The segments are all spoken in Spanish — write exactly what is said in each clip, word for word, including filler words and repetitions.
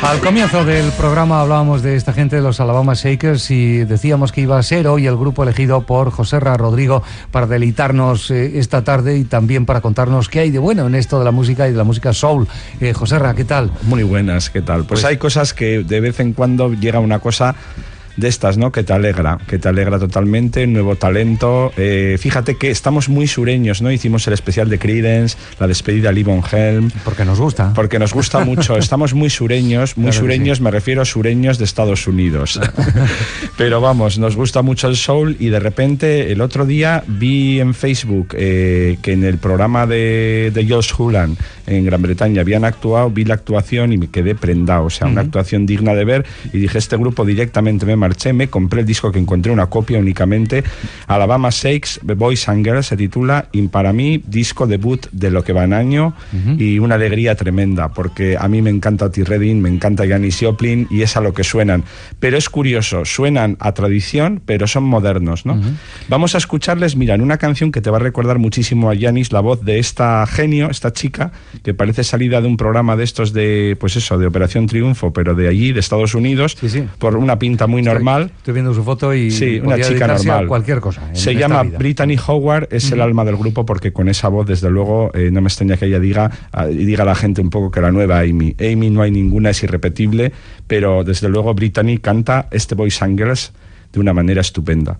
Al comienzo del programa hablábamos de esta gente de los Alabama Shakers y decíamos que iba a ser hoy el grupo elegido por Joserra Rodrigo para deleitarnos eh, esta tarde y también para contarnos qué hay de bueno en esto de la música y de la música soul. Eh, Joserra, ¿qué tal? Muy buenas, ¿qué tal? Pues, pues hay cosas que de vez en cuando llega una cosa de estas, ¿no? Que te alegra, que te alegra totalmente, nuevo talento. Eh, fíjate que estamos muy sureños, ¿no? Hicimos el especial de Creedence, la despedida de Levon Helm. Porque nos gusta. Porque nos gusta mucho. Estamos muy sureños, muy claro sureños, sí. Me refiero a sureños de Estados Unidos. Pero vamos, nos gusta mucho el soul y de repente el otro día vi en Facebook eh, que en el programa de, de Josh Hullan en Gran Bretaña habían actuado, vi la actuación y me quedé prendado. O sea, uh-huh. Una actuación digna de ver y dije, este grupo directamente me marché, me compré el disco que encontré una copia únicamente, Alabama Shakes, Boys and Girls, se titula, y para mí disco debut de lo que va en año uh-huh. y una alegría tremenda, porque a mí me encanta Otis Redding, me encanta Janis Joplin y es a lo que suenan, pero es curioso, suenan a tradición, pero son modernos, ¿no? Uh-huh. Vamos a escucharles, mira, en una canción que te va a recordar muchísimo a Janis, la voz de esta genio, esta chica, que parece salida de un programa de estos de, pues eso, de Operación Triunfo, pero de allí, de Estados Unidos, sí, sí. Por una pinta muy normal. Normal. Estoy viendo su foto y sí, una chica normal. A cualquier cosa. Se llama vida. Brittany Howard, es uh-huh. el alma del grupo porque con esa voz, desde luego, eh, no me extraña que ella diga y diga a la gente un poco que la nueva Amy. Amy no hay ninguna, es irrepetible, pero desde luego Brittany canta este Boys and Girls de una manera estupenda.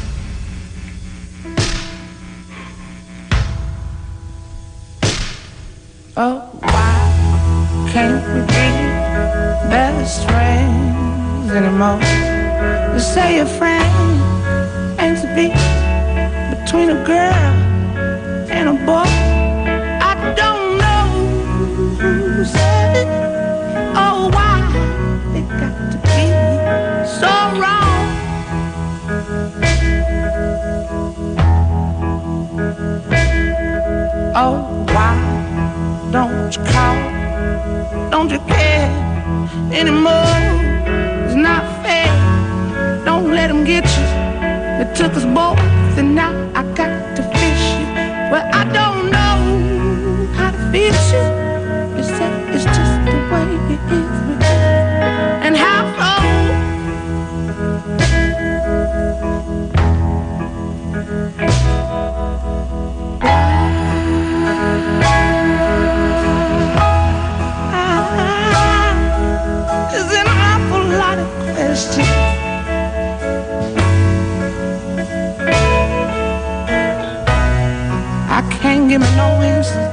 Oh, why can't we be best friends anymore? To say a friend and to be between a girl and a boy. I don't know who said it. Oh, why they got to be so wrong? Oh, why don't you call? Don't you care anymore? It's not fair. Don't let them get you. It took us both, and now I got to fish you. Well, I don't know how to fix you. It's that it's just the way it is with you. And how long? There's an awful lot of questions. I can't give me no answer.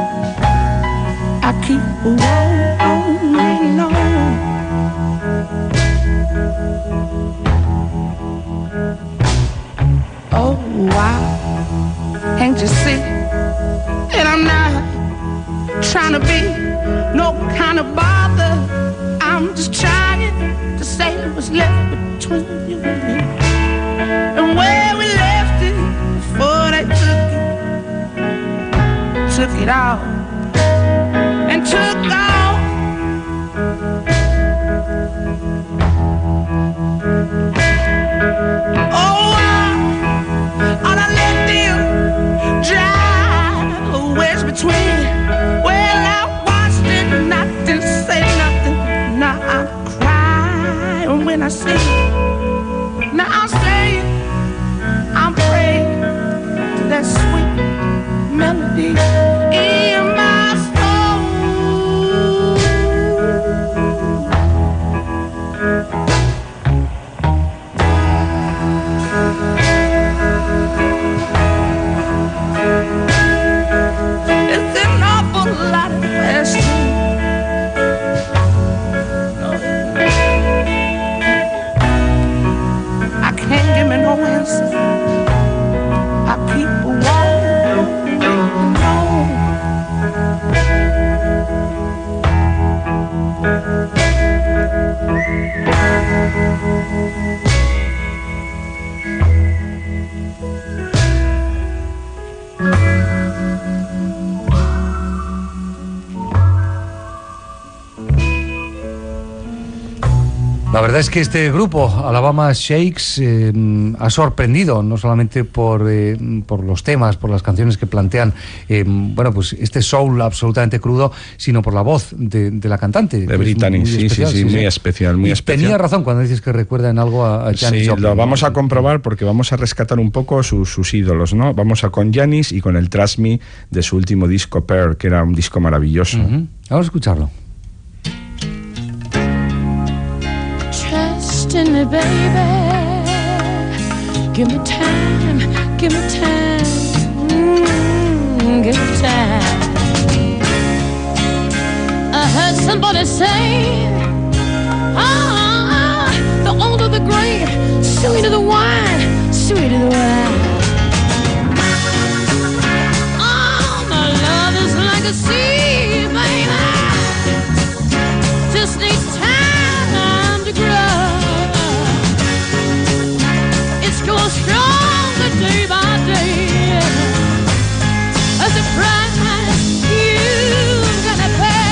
I keep rolling on. Oh, wow, can't you see that I'm not trying to be no kind of bother? I'm just trying to say what's left between you and me, and where we left it before they took it, took it all, and took all. Oh, I, all I let them drive wedge between. Well, I watched it and I didn't say nothing. Now I'm crying when I see it. Now I'm saying, I'm praying to that sweet melody in my La verdad es que este grupo, Alabama Shakes, eh, ha sorprendido, no solamente por, eh, por los temas, por las canciones que plantean, eh, bueno, pues este soul absolutamente crudo, sino por la voz de, de la cantante. De Brittany, sí, especial, sí, sí, sí, muy especial, muy y especial. Tenía razón cuando dices que recuerda en algo a, a Janis Sí, Joplin. lo vamos a comprobar porque vamos a rescatar un poco sus, sus ídolos, ¿no? Vamos a con Janis y con el Trust Me de su último disco, Pearl, que era un disco maravilloso. Uh-huh. Vamos a escucharlo. In me, baby, give me time, give me time, mm, give me time. I heard somebody say, ah, the older the grape, sweeter the wine, sweeter the wine. Oh, my love is like a sea, baby, just needs time to grow. Going stronger day by day. As a price you're gonna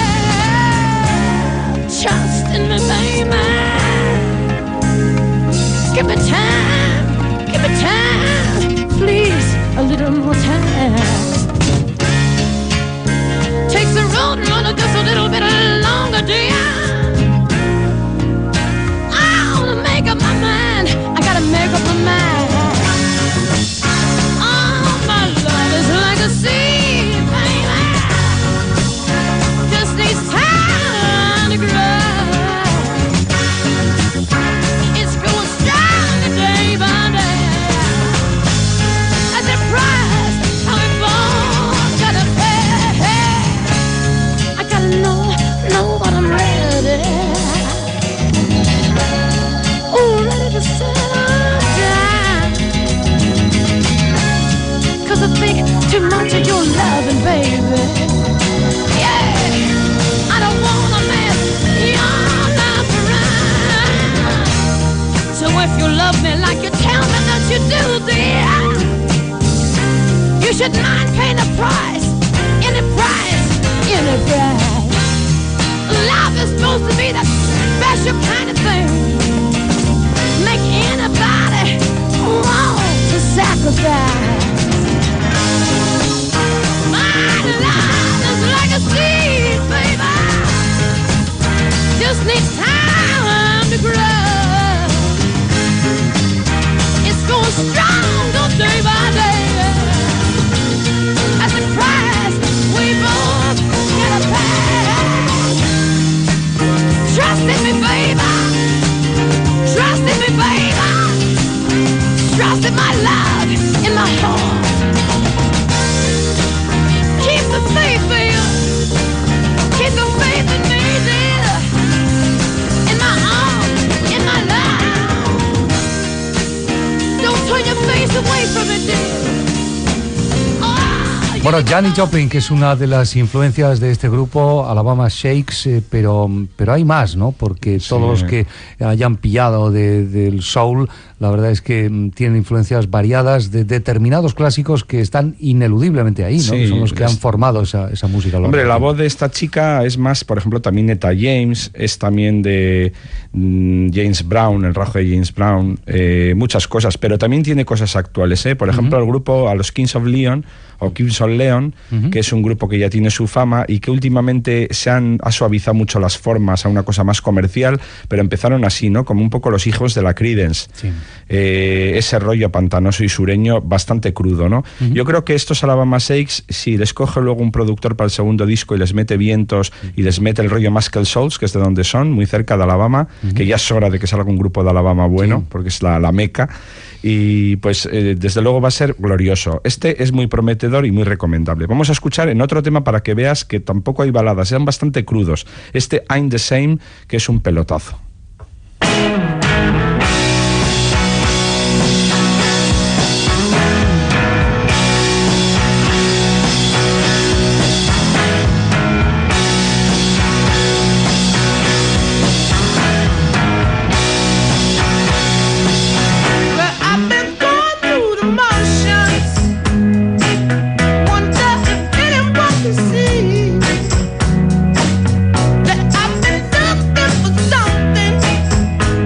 pay. Trust in me, baby. Give me time, give me time, please, a little more time. Takes the road runner just a little bit longer, dear. I wanna make up my mind. I gotta make up my mind. Oh, my love is like a sea, baby. Just needs time to grow. It's going strong day by day. As a price, how we both gotta pay. I gotta know, know what I'm ready. Oh, ready to settle. I think too much of your loving, baby. Yeah, I don't wanna mess your life around. So if you love me like you tell me that you do, dear, you should mind paying the price, any price, any price. Love is supposed to be that special kind of thing. Make anybody want to sacrifice. Love is like a seed, baby. Just needs time to grow. It's going stronger day by day. As the price we both gotta pay. Trust in me, baby. Trust in me, baby. Trust in my love, in my heart. Keep the faith, baby. Keep the faith in me, dear. In my arms, in my life. Don't turn your face away from it, dear. Bueno, Janis Joplin, que es una de las influencias de este grupo, Alabama Shakes, eh, pero, pero hay más, ¿no? Porque todos sí. los que hayan pillado de, del soul, la verdad es que mm, tienen influencias variadas de determinados clásicos que están ineludiblemente ahí, ¿no? Sí, que son los que es... han formado esa, esa música. Hombre, la voz de esta chica es más, por ejemplo, también Etta James, es también de mm, James Brown, el rajo de James Brown, eh, muchas cosas, pero también tiene cosas actuales, ¿eh? Por ejemplo, uh-huh. el grupo a los Kings of Leon, o Kings of Leon, uh-huh. que es un grupo que ya tiene su fama y que últimamente se han ha suavizado mucho las formas a una cosa más comercial, pero empezaron así, ¿no? Como un poco los hijos de la Creedence. Sí. Eh, ese rollo pantanoso y sureño bastante crudo, ¿no? Uh-huh. Yo creo que estos Alabama Shakes, si les coge luego un productor para el segundo disco y les mete vientos uh-huh. y les mete el rollo Muscle Souls, que es de donde son, muy cerca de Alabama, uh-huh. que ya es hora de que salga un grupo de Alabama bueno, sí. porque es la, la meca, y pues eh, desde luego va a ser glorioso. Este es muy prometedor y muy recomendable. Vamos a escuchar en otro tema para que veas que tampoco hay baladas, sean bastante crudos. Este I'm the Same, que es un pelotazo. That I've been looking for something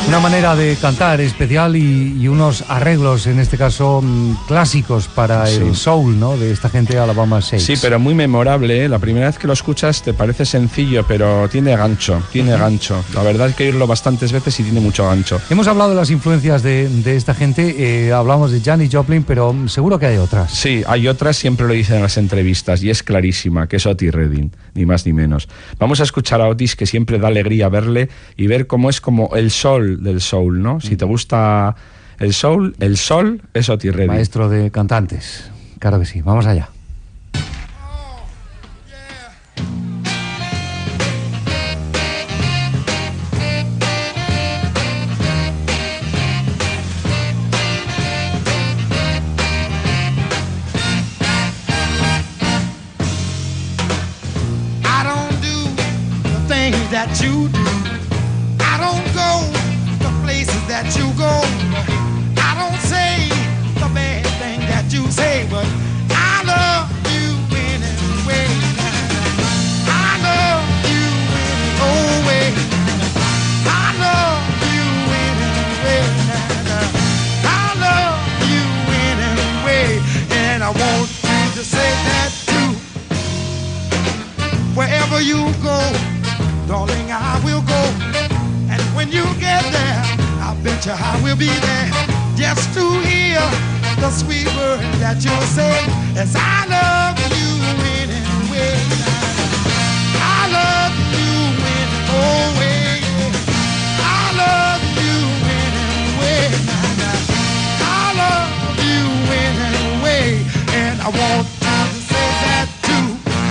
Una manera de cantar especial y, y unos arreglos, en este caso, mmm, clásicos para sí. el soul, ¿no? De esta gente de Alabama Shakes. Sí, pero muy memorable, ¿eh? La primera vez que lo escuchas te parece sencillo, pero tiene gancho, tiene uh-huh. gancho. La verdad es que oírlo bastantes veces y tiene mucho gancho. Hemos hablado de las influencias de, de esta gente, eh, hablamos de Janis Joplin, pero seguro que hay otras. Sí, hay otras, siempre lo dicen en las entrevistas, y es clarísima, que es Otis Redding, ni más ni menos. Vamos a escuchar a Otis, que siempre da alegría verle y ver cómo es como el sol del soul, ¿no? Si te gusta el soul, el sol es Otis Redding. Maestro de cantantes, claro que sí, vamos allá. I don't do the things that you do. I don't go places that you go. I don't say the bad thing that you say, but I love you anyway. I love you anyway. I love you anyway. I love you anyway. And I want you to say that too. Wherever you go, darling, I will go. And when you get there, I bet you I will be there just to hear the sweet word that you'll say. As I love you anyway. I love you anyway. I love you anyway. I love you anyway. And I want you to say that too.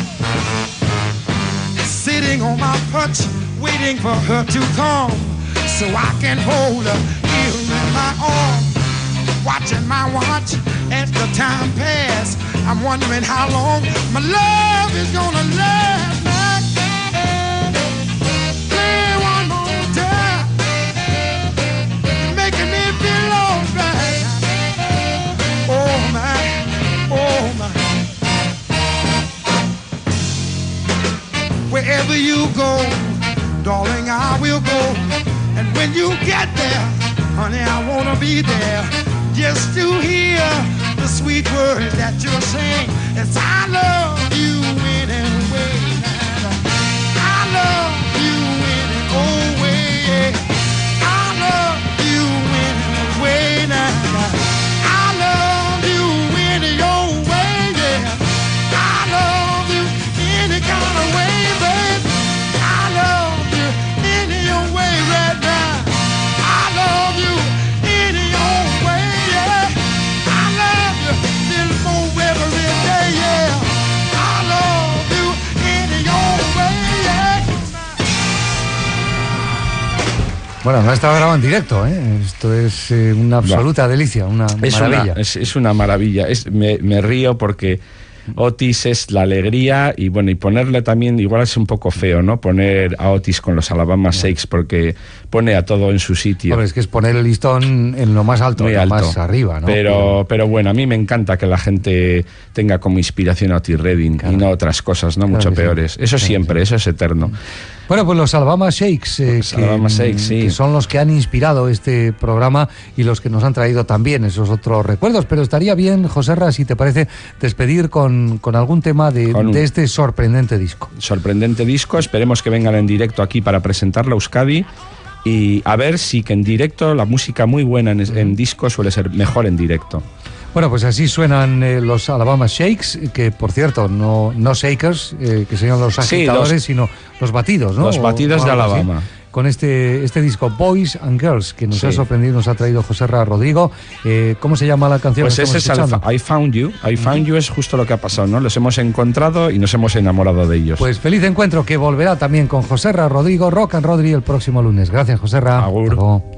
Sitting on my perch, waiting for her to come, so I can hold her here in my arms. Watching my watch as the time pass, I'm wondering how long my love is gonna last. Play one more time, making me feel alright. Oh my, oh my. Wherever you go, darling, I will go. And when you get there, honey, I wanna be there just to hear the sweet words that you're saying. As I love you anyway. I love you anyway. I love you anyway. I love you any old way, yeah. I love you any kind of way, baby. I love you any old way right now. I love you any old way, yeah. I love you little more every day, yeah. I love you any old way, yeah. Bueno, no estaba grabado en directo, ¿eh? Esto es eh, una absoluta no. delicia, una es maravilla. Una, es, es una maravilla. Es, me, me río porque Otis es la alegría y bueno, y ponerle también, igual es un poco feo, ¿no? Poner a Otis con los Alabama Shakes porque pone a todo en su sitio. Hombre, es que es poner el listón en lo más alto, muy en lo alto, más arriba, ¿no? Pero, pero bueno, a mí me encanta que la gente tenga como inspiración a Otis Redding, claro, y no otras cosas, ¿no? Claro, mucho peores. Sí. Eso claro, siempre, sí. Eso es eterno. Bueno, pues los Alabama Shakes, eh, los que, Alabama Shakes sí. que son los que han inspirado este programa y los que nos han traído también esos otros recuerdos. Pero estaría bien, Joserra, si te parece, despedir con, con algún tema de, con un, de este sorprendente disco. Sorprendente disco, esperemos que vengan en directo aquí para presentarlo a Euskadi y a ver si que en directo la música muy buena en, en disco suele ser mejor en directo. Bueno, pues así suenan eh, los Alabama Shakes, que por cierto, no, no shakers, eh, que serían los agitadores, sí, los, sino los batidos, ¿no? Los batidos o, o de Alabama. Así, con este, este disco, Boys and Girls, que nos sí. ha sorprendido, nos ha traído Joserra Rodrigo. Eh, ¿Cómo se llama la canción? Pues ese es el I Found You. I Found You es justo lo que ha pasado, ¿no? Los hemos encontrado y nos hemos enamorado de ellos. Pues feliz encuentro, que volverá también con Joserra Rodrigo, Rock and Rodri, el próximo lunes. Gracias, Joserra. Agur.